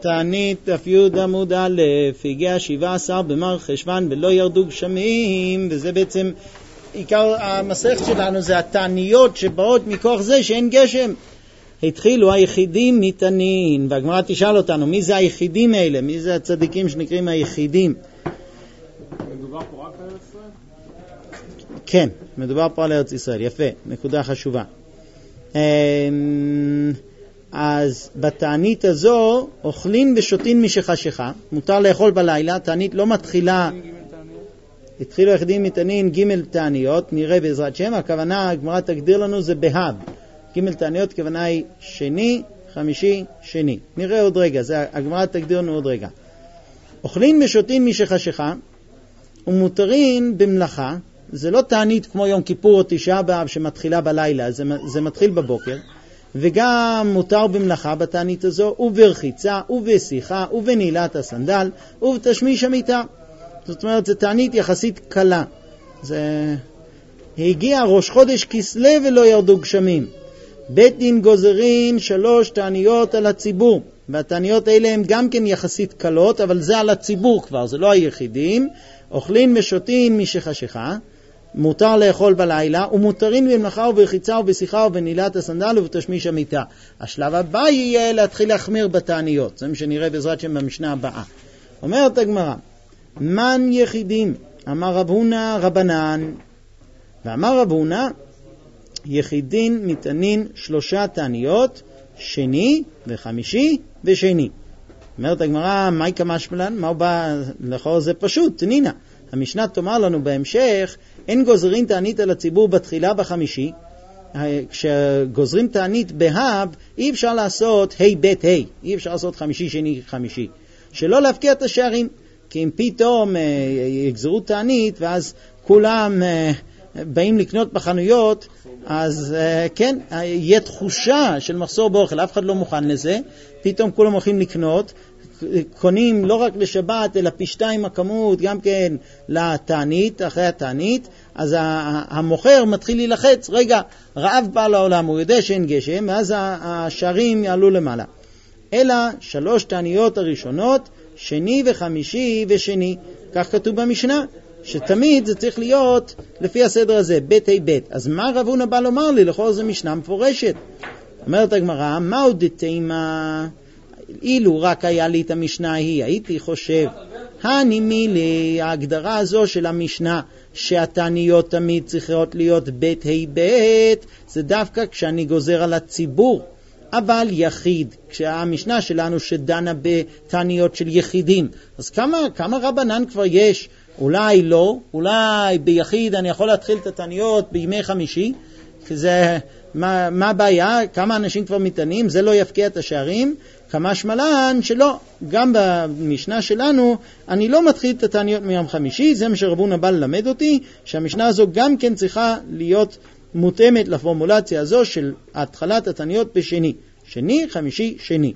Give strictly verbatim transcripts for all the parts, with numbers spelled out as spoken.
בתענית דף י' עמוד א', הגיע שבעה עשר במר חשוון ולא ירדו גשמים, וזה בעצם עיקר המסכת שלנו, זה התעניות שבאות מכוח זה שאין גשם. התחילו היחידים מתענין, והגמרא תשאל אותנו מי זה היחידים האלה, מי זה הצדיקים שנקראים היחידים. מדובר פה רק על ארץ ישראל? כן, מדובר פה על ארץ ישראל, יפה, נקודה חשובה. אז בתענית הזו אוכלים ושותים משחשיכה, מותר לאכול בלילה, תענית לא מתחילה, התחילו היחידים מתענין ג' תעניות, נראה בעזרת שם, הכוונה, הגמרא תגדיר לנו זה בהב, ג' תעניות כוונה היא שני, חמישי, שני, נראה עוד רגע, זה הגמרא תגדיר לנו עוד רגע. אוכלים ושותים משחשיכה ומותרים במלאכה, זה לא תענית כמו יום כיפור או תשעה באב שמתחילה בלילה, זה, זה מתחיל בבוקר, וגם מותר במלאכה בתענית הזו, וברחיצה, ובשיחה, ובנעילת הסנדל, ובתשמיש המיטה. זאת אומרת, זה תענית יחסית קלה. זה הגיע ראש חודש כסלו ולא ירדו גשמים. בית דין גוזרים שלוש תעניות על הציבור, והתעניות האלה הם גם כן יחסית קלות, אבל זה על הציבור כבר, זה לא היחידים. אוכלים ושותים משחשיכה, מותר לאכול בלילה, ומותרים במלאכה וברחיצה ובשיחה ובנעילת הסנדל ובתשמיש המיטה. השלב הבא יהיה להתחיל להחמיר בתעניות, זה מה שנראה בעזרת שם במשנה הבאה. אומרת הגמרא, מן יחידים, אמר רב הונא רבנן, ואמר רב הונא, יחידין מתענין שלושה תעניות, שני וחמישי ושני. אומרת הגמרא, מהי כמשמלן? מה הוא בא לכאורה? זה פשוט, תנינה. המשנה תאמר לנו בהמשך, אין גוזרים תענית על הציבור בתחילה בחמישי. כשגוזרים תענית בהב, אי אפשר לעשות ה' ב' ה', אי אפשר לעשות חמישי, שני, חמישי. שלא להפקיע את השערים, כי אם פתאום יגזרו תענית, ואז כולם באים לקנות בחנויות, אז כן, יהיה תחושה של מחסור באוכל, אף אחד לא מוכן לזה, פתאום כולם הולכים לקנות, קונים לא רק לשבת, אלא פי שתיים הכמות, גם כן לתענית, אחרי התענית, אז המוכר מתחיל להילחץ, רגע, רעב בא לעולם, הוא יודע שאין גשם, ואז השערים יעלו למעלה. אלא שלוש תעניות הראשונות, שני וחמישי ושני, כך כתוב במשנה, שתמיד זה צריך להיות לפי הסדר הזה, בית אי בית. אז מה רב הונא בא לומר לי? לכל זה משנה מפורשת. אומרת הגמרא, מהו דתימה? אילו רק היה לי את המשנה ההיא, הייתי חושב, הנימי לי, ההגדרה הזו של המשנה, שהתעניות תמיד צריכות להיות בית אי בית, זה דווקא כשאני גוזר על הציבור. אבל יחיד, כשהמשנה שלנו שדנה בתעניות של יחידים, אז כמה, כמה רבנן כבר יש? אולי לא, אולי ביחיד אני יכול להתחיל את התעניות בימי חמישי, שזה, מה, מה הבעיה? כמה אנשים כבר מתענים, זה לא יפקיע את השערים, כמה שמלן שלא, גם במשנה שלנו אני לא מתחיל את התעניות מיום חמישי, זה מה שרב הונא בא ללמד אותי, שהמשנה הזו גם כן צריכה להיות מותאמת לפורמולציה הזו של התחלת התעניות בשני, שני, חמישי, שני.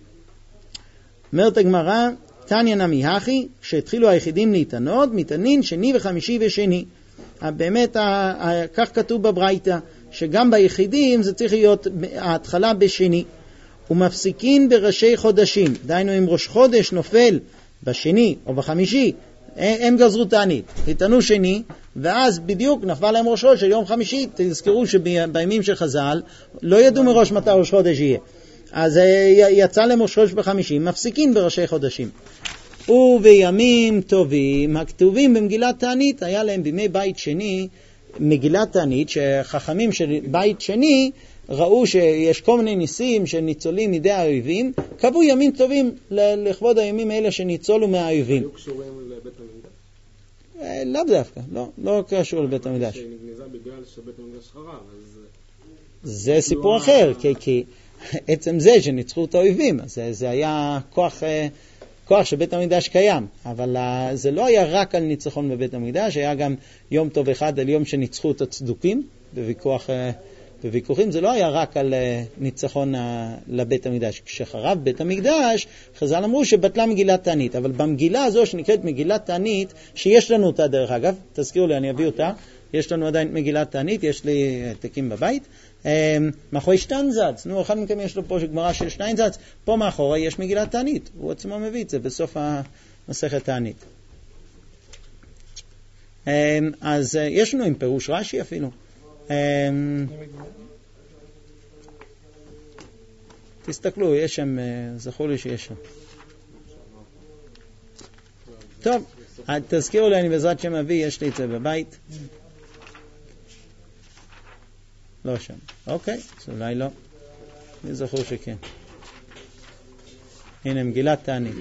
אומרת הגמרא, תניא נמי הכי, כשהתחילו היחידים להתענות, מתענין שני וחמישי ושני. באמת, כך כתוב בברייתא, שגם ביחידים זה צריך להיות ההתחלה בשני. ומפסיקין בראשי חודשים, דהיינו אם ראש חודש נופל בשני או בחמישי, הם גזרו תענית, התענו שני, ואז בדיוק נפל להם ראש חודש של יום חמישי. תזכרו שבימים של חז"ל לא ידעו מראש מתי ראש חודש יהיה, אז יצא להם ראש חודש בחמישי, מפסיקים בראשי חודשים. ובימים טובים הכתובים במגילת תענית, היה להם בימי בית שני מגילת תענית, שחכמים של בית שני ראו שיש כל מיני ניסים שניצולים מידי האויבים, קבעו ימים טובים לכבוד הימים האלה שניצולו מהאויבים. היו קשורים לבית המקדש? לאו דווקא, לא, לא קשור לבית המקדש. שנגנזה בגלל שבית המקדש חרב, אז זה סיפור אחר, כי, כי עצם זה שניצחו את האויבים, זה, זה היה כוח, כוח שבית המקדש קיים, אבל זה לא היה רק על ניצחון בבית המקדש, היה גם יום טוב אחד על יום שניצחו את הצדוקים בוויכוח, בוויכוחים, זה לא היה רק על ניצחון לבית המקדש. כשחרב בית המקדש, חז"ל אמרו שבטלה מגילת תענית, אבל במגילה הזו שנקראת מגילת תענית, שיש לנו אותה דרך אגב, תזכירו לי, אני אביא אותה, יש לנו עדיין מגילת תענית, יש לי תקים בבית, מאחורי שטיינזץ, נו, אחד מכם יש לו פה גמרא של שטיינזץ, פה מאחורי יש מגילת תענית, הוא עצמו מביא את זה בסוף המסכת תענית. אז יש לנו עם פירוש רש"י אפילו. תסתכלו, יש שם, זכור לי שיש שם. טוב, תזכירו לי, אני בעזרת שם אבי, יש לי את זה בבית. לא שם. אוקיי, אז אולי לא. אני זכור שכן. הנה, מגילת תענית.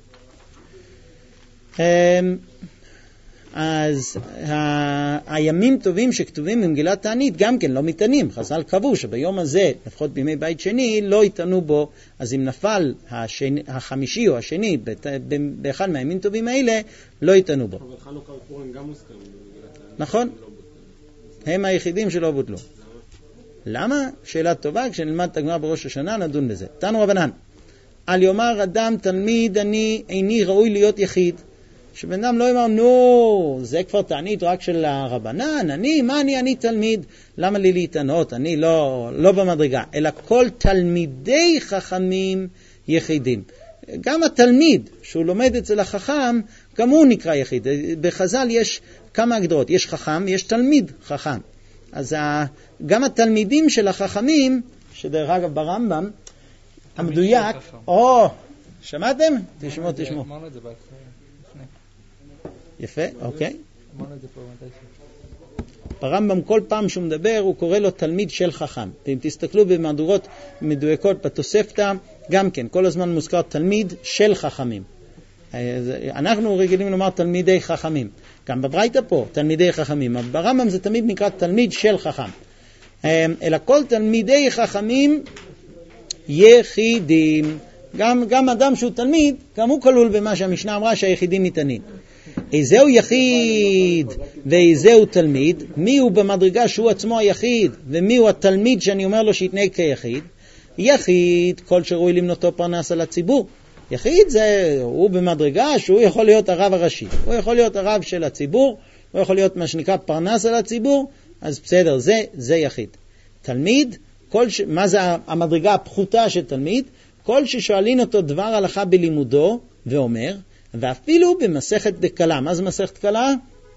אז הימים טובים שכתובים במגילת תענית גם כן לא מתענים. חז"ל קבעו שביום הזה, לפחות בימי בית שני, לא יתענו בו. אז אם נפל השני, החמישי או השני באחד מהימים טובים האלה, לא יתענו בו. אבל חנוכה ופורים גם מוזכרים במגילת תענית. נכון. הם היחידים שלא בוטלו. למה? שאלה טובה, כשנלמד את הגמרא בראש השנה נדון בזה. תנו רבנן, על יאמר אדם תלמיד אני איני ראוי להיות יחיד. שבן אדם לא אמר, נו, זה כבר תענית רק של הרבנן, אני, מה אני, אני תלמיד, למה לי להתענות, אני לא, לא במדרגה, אלא כל תלמידי חכמים יחידים. גם התלמיד שהוא לומד אצל החכם, גם הוא נקרא יחיד. בחז"ל יש כמה הגדרות, יש חכם, יש תלמיד חכם. אז גם התלמידים של החכמים, שדרך אגב ברמב"ם, המדויק, או, שמעתם? תשמעו, תשמעו. אמרנו את זה בהתחלה. יפה, אוקיי. אמרנו את זה פה מתישהו. ברמב"ם כל פעם שהוא מדבר הוא קורא לו תלמיד של חכם. ואם תסתכלו במהדורות מדויקות בתוספתא, גם כן, כל הזמן מוזכר תלמיד של חכמים. אנחנו רגילים לומר תלמידי חכמים. גם בברייתא פה, תלמידי חכמים. אבל ברמב"ם זה תמיד נקרא תלמיד של חכם. אלא כל תלמידי חכמים יחידים. גם, גם אדם שהוא תלמיד, גם הוא כלול במה שהמשנה אמרה שהיחידים ניתנים. איזהו יחיד ואיזהו תלמיד, מי הוא במדרגה שהוא עצמו היחיד ומי הוא התלמיד שאני אומר לו שיתנהג כיחיד? יחיד, כל שראוי למנותו פרנס על הציבור. יחיד זה, הוא במדרגה שהוא יכול להיות הרב הראשי, הוא יכול להיות הרב של הציבור, הוא יכול להיות מה שנקרא פרנס על הציבור, אז בסדר, זה, זה יחיד. תלמיד, כל ש... מה זה המדרגה הפחותה של תלמיד? כל ששואלים אותו דבר הלכה בלימודו ואומר, ואפילו במסכת דקלה. מה זה מסכת קלה?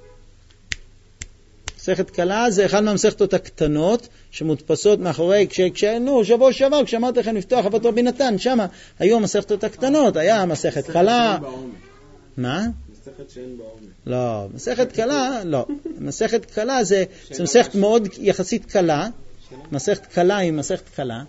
מסכת קלה זה אחד מהמסכתות הקטנות שמודפסות מאחורי, כש, כש, נו, שבוע שעבר, כשאמרתי לכם לפתוח אבות רבי נתן, שם היו המסכתות הקטנות, היה מסכת קלה. מה? מסכת שאין בעומק. לא, מסכת קלה, לא. מסכת קלה זה, זה מסכת מאוד יחסית קלה, מסכת קלה היא מסכת קלה,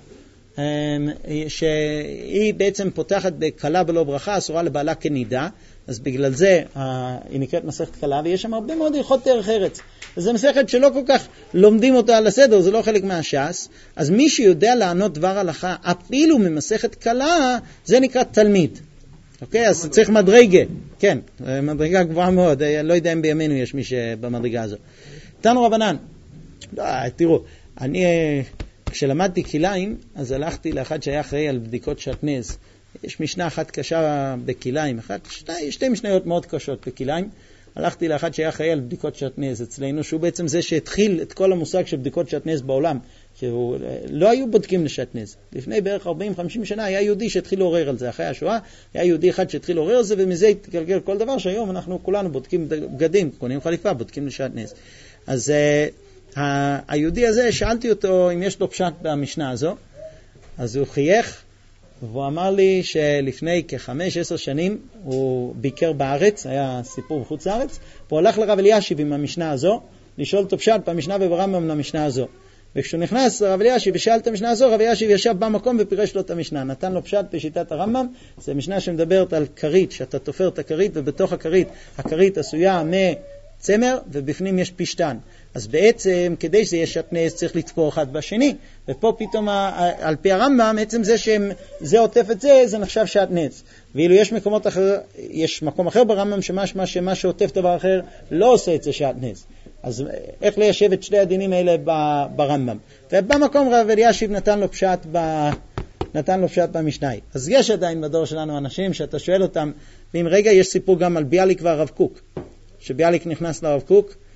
שהיא בעצם פותחת בקלה בלא ברכה, אסורה לבעלה כנידה, אז בגלל זה היא נקראת מסכת קלה, ויש שם הרבה מאוד הלכות דרך ארץ. זו מסכת שלא כל כך לומדים אותה על הסדר, זה לא חלק מהש"ס, אז מי שיודע לענות דבר הלכה, אפילו ממסכת קלה, זה נקרא תלמיד. אוקיי, אז צריך מדרגה, כן, מדרגה גבוהה מאוד, לא יודע אם בימינו יש מי שבמדרגה הזו. תנו רבנן, לא, תראו, אני... כשלמדתי כליים, אז הלכתי לאחד שהיה אחראי על בדיקות שעטנז. יש משנה אחת קשה בכליים, אחת, שתי, שתי משניות מאוד קשות בכליים. הלכתי לאחד שהיה אחראי על בדיקות שעטנז אצלנו, שהוא בעצם זה שהתחיל את כל המושג של בדיקות שעטנז בעולם. שהוא, לא היו בודקים לשעטנז. לפני בערך ארבעים חמישים שנה היה יהודי שהתחיל לעורר על זה. אחרי השואה היה יהודי אחד שהתחיל לעורר על זה, ומזה התגלגל כל דבר שהיום אנחנו כולנו בודקים בגדים, קונים חליפה, בודקים לשעטנז. אז... היהודי הזה, שאלתי אותו אם יש לו פשט במשנה הזו, אז הוא חייך, והוא אמר לי שלפני כחמש עשר שנים הוא ביקר בארץ, היה סיפור בחוץ לארץ, והוא הלך לרב אלישיב עם המשנה הזו, לשאול אותו פשט במשנה וברמב"ם למשנה הזו. וכשהוא נכנס לרב אלישיב ושאל את המשנה הזו, רב אלישיב ישב במקום ופירש לו את המשנה, נתן לו פשט בשיטת הרמב"ם. זו משנה שמדברת על כרית, שאתה תופר את הכרית, ובתוך הכרית, הכרית עשויה מצמר, ובפנים יש פשטן. אז בעצם, כדי שזה יהיה שעטנז, צריך לתפור אחד בשני. ופה פתאום, על פי הרמב"ם, בעצם זה שזה עוטף את זה, זה נחשב שעטנז. ואילו יש מקומות אחר, יש מקום אחר ברמב"ם, שמה שמה שעוטף דבר אחר, לא עושה את זה שעטנז. אז איך ליישב את שני הדינים האלה ברמב"ם? ובמקום רב אלישיב נתן לו פשט ב... נתן לו פשט במשנאי. אז יש עדיין בדור שלנו אנשים שאתה שואל אותם, ואם רגע יש סיפור גם על ביאליק והרב קוק. שביאליק נכנס לרב קוק,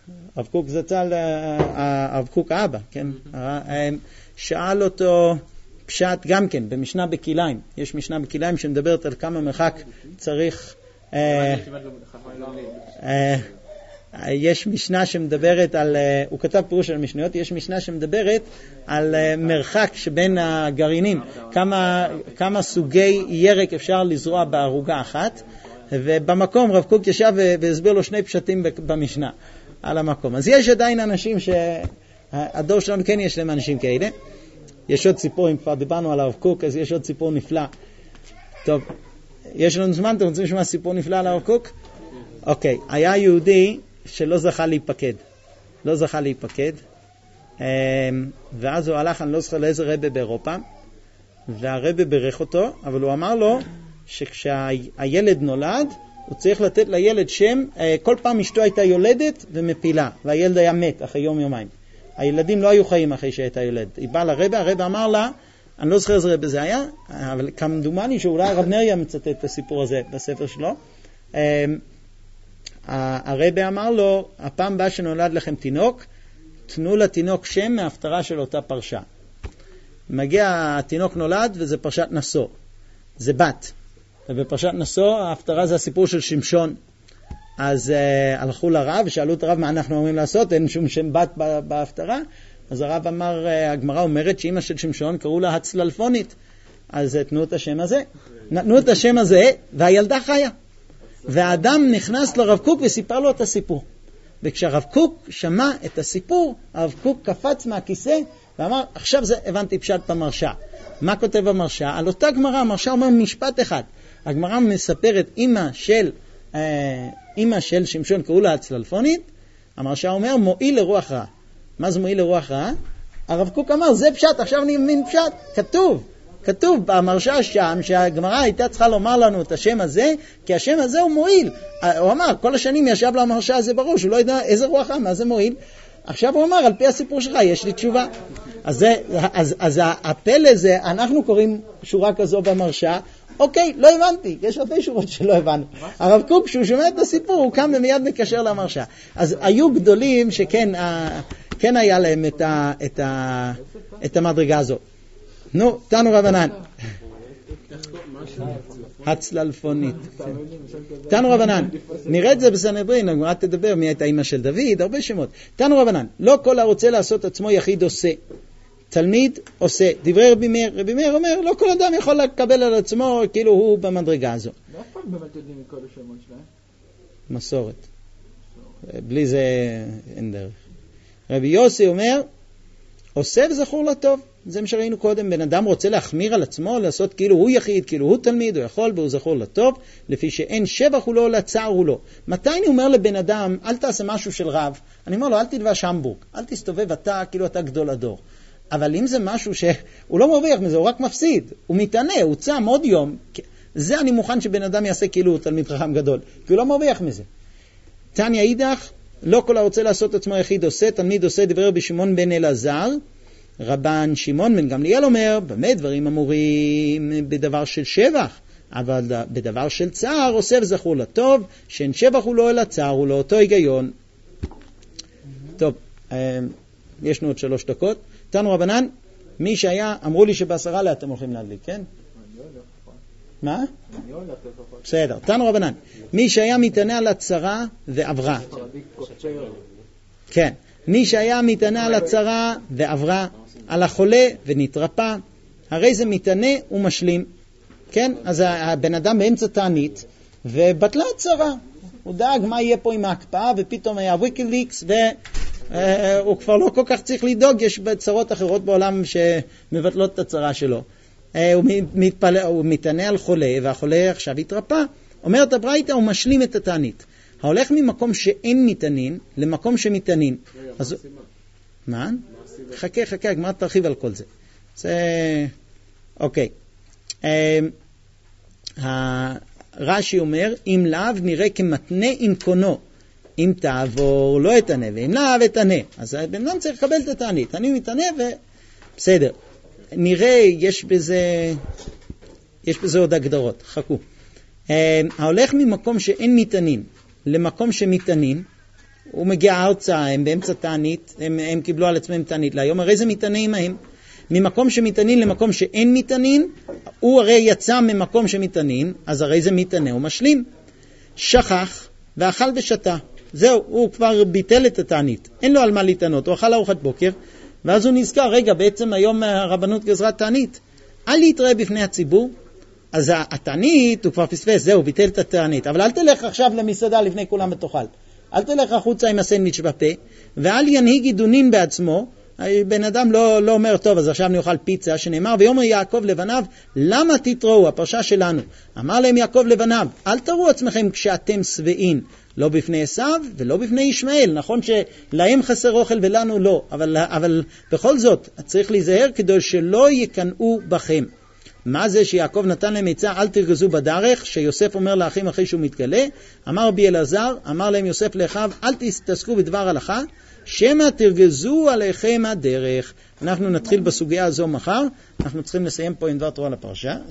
הרב קוק זצ"ל, הרב קוק האבא, כן? שאל אותו פשט גם כן, במשנה בכיליים. יש משנה בכיליים שמדברת על כמה מרחק צריך... יש משנה שמדברת על, הוא כתב פירוש על משניות, יש משנה שמדברת על מרחק שבין הגרעינים, כמה, כמה סוגי ירק אפשר לזרוע בערוגה אחת, ובמקום רב קוק ישב והסביר לו שני פשטים במשנה על המקום. אז יש עדיין אנשים שהדור שלנו כן יש להם אנשים כאלה. יש עוד סיפור, אם כבר דיברנו על הרב קוק, אז יש עוד סיפור נפלא. טוב, יש לנו זמן, אתם רוצים לשמוע סיפור נפלא על הרב קוק? אוקיי, היה יהודי שלא זכה להיפקד. לא זכה להיפקד. ואז הוא הלך, אני לא זוכר לאיזה רבי באירופה, והרבי ברך אותו, אבל הוא אמר לו שכשהילד נולד, הוא צריך לתת לילד שם, כל פעם אשתו הייתה יולדת ומפילה, והילד היה מת אחרי יום יומיים. הילדים לא היו חיים אחרי שהייתה יולד. היא באה לרבי, הרבי אמר לה, אני לא זוכר איזה רבי זה היה, אבל כמדומני שאולי הרב נריה מצטט את הסיפור הזה בספר שלו. הרבי אמר לו, הפעם הבאה שנולד לכם תינוק, תנו לתינוק שם מההפטרה של אותה פרשה. מגיע התינוק נולד וזה פרשת נשוא. זה בת. ובפרשת נשוא ההפטרה זה הסיפור של שמשון. אז uh, הלכו לרב ושאלו את הרב מה אנחנו אומרים לעשות, אין שום שם בת בהפטרה. אז הרב אמר, uh, הגמרא אומרת שאמא של שמשון קראו לה הצללפונית. אז uh, תנו את השם הזה. נתנו את השם הזה והילדה חיה. והאדם נכנס לרב קוק וסיפר לו את הסיפור. וכשהרב קוק שמע את הסיפור, הרב קוק קפץ מהכיסא ואמר, עכשיו זה הבנתי פשט במרשה. מה כותב במרשה? על אותה גמרא, המרשה אומר משפט אחד. הגמרא מספרת אמא של, אה, אמא של שמשון קראו לה הצללפונית, המרשה אומר מועיל לרוח רע. מה זה מועיל לרוח רע? הרב קוק אמר, זה פשט, עכשיו אני מבין פשט. כתוב, כתוב במרשה שם שהגמרא הייתה צריכה לומר לנו את השם הזה, כי השם הזה הוא מועיל. הוא אמר, כל השנים ישב לו המרשה הזה בראש, הוא לא יודע איזה רוח רע, מה זה מועיל. עכשיו הוא אמר, על פי הסיפור שלך יש לי תשובה. אז, זה, אז, אז הפלא זה, אנחנו קוראים שורה כזו במרשה, אוקיי, לא הבנתי, יש הרבה שורות שלא הבנו. הרב קוק, כשהוא שומע את הסיפור, הוא קם ומיד מקשר למרשה. אז היו גדולים שכן כן היה להם את, ה, את, ה, את המדרגה הזו. נו, תנו רבנן. הצללפונית. תנו רבנן. נראה את זה בסנהדרין, הגמרא תדבר מי הייתה אמא של דוד, הרבה שמות. תנו רבנן. לא כל הרוצה לעשות עצמו יחיד עושה. תלמיד עושה. דברי רבי מאיר. רבי מאיר אומר, לא כל אדם יכול לקבל על עצמו כאילו הוא במדרגה הזו. לא אף פעם באמת יודעים מכל השמות שלהם. מסורת. בלי זה אין דרך. רבי יוסי אומר, עושה וזכור לטוב. זה מה שראינו קודם, בן אדם רוצה להחמיר על עצמו, לעשות כאילו הוא יחיד, כאילו הוא תלמיד, הוא יכול והוא זכור לטוב, לפי שאין שבח הוא לא, לצער הוא לא. מתי אני אומר לבן אדם, אל תעשה משהו של רב, אני אומר לו, אל תדבש המבורג, אל תסתובב אתה, כאילו אתה גדול הדור. אבל אם זה משהו שהוא לא מרוויח מזה, הוא רק מפסיד, הוא מתענה, הוא צם עוד יום, זה אני מוכן שבן אדם יעשה כאילו הוא תלמיד חכם גדול, כי הוא לא מרוויח מזה. תניא אידך, לא כל הרוצה לעשות עצמו יחיד עושה, תלמיד עושה, דברי רבי שמעון בן אלעזר, רבן שמעון בן גמליאל אומר, במה דברים אמורים בדבר של שבח, אבל בדבר של צער עושה וזכור לטוב, שאין שבח הוא לא אלא צער הוא לא, אותו היגיון. טוב, יש לנו עוד שלוש דקות. תנו רבנן, מי שהיה, אמרו לי שבעשרה לה אתם הולכים להדליק, כן? מה? בסדר, תנו רבנן, מי שהיה מתענה על הצרה ועברה. כן. מי שהיה מתענה על הצרה ועברה, על החולה ונתרפא, הרי זה מתענה ומשלים. כן? אז הבן אדם באמצע תענית, ובטלה הצרה. הוא דאג מה יהיה פה עם ההקפאה, ופתאום היה ויקיליקס, והוא כבר לא כל כך צריך לדאוג, יש צרות אחרות בעולם שמבטלות את הצרה שלו. הוא, מתפל... הוא מתענה על חולה, והחולה עכשיו יתרפא. אומרת הברייתא, הוא משלים את התענית. ההולך ממקום שאין מתענין למקום שמתענין. אז... מה? חכה, חכה, הגמרא תרחיב על כל זה. זה... אוקיי. הרש"י אומר, אם לאו נראה כמתנה עם קונו. אם תעבור לא יתענה, ואם לאו יתענה. אז הבן אדם צריך לקבל את התענית. אני מתענה ובסדר. נראה, יש בזה, יש בזה עוד הגדרות. חכו. ההולך ממקום שאין מתענין למקום שמתענין, הוא מגיע ארצה, הם באמצע תענית, הם, הם קיבלו על עצמם תענית להיום, הרי זה מתענים מהם. ממקום שמתענין למקום שאין מתענין, הוא הרי יצא ממקום שמתענין, אז הרי זה מתענה, הוא משלים. שכח ואכל ושתה. זהו, הוא כבר ביטל את התענית. אין לו על מה להתענות, הוא אכל ארוחת בוקר, ואז הוא נזכר, רגע, בעצם היום הרבנות גזרה תענית. אל להתראה בפני הציבור, אז התענית הוא כבר פספס, זהו, ביטל את התענית. אבל אל תלך עכשיו למסעדה לפני כולם ותאכל. אל תלך החוצה עם הסנדוויץ' בפה, ואל ינהיג עידונין בעצמו. בן אדם לא, לא אומר, טוב, אז עכשיו אני אוכל פיצה, שנאמר, ויאמר יעקב לבניו, למה תתראו, הפרשה שלנו? אמר להם יעקב לבניו, אל תראו עצמכם כשאתם שבעים, לא בפני עשיו ולא בפני ישמעאל. נכון שלהם חסר אוכל ולנו לא, אבל, אבל בכל זאת צריך להיזהר כדי שלא יקנאו בכם. מה זה שיעקב נתן להם עצה, אל תרגזו בדרך, שיוסף אומר לאחים אחרי שהוא מתגלה, אמר רבי אלעזר, אמר להם יוסף לאחיו, אל תתעסקו בדבר הלכה, שמא תרגזו עליכם הדרך. אנחנו נתחיל בסוגיה הזו מחר, אנחנו צריכים לסיים פה עם דבר תורה לפרשה.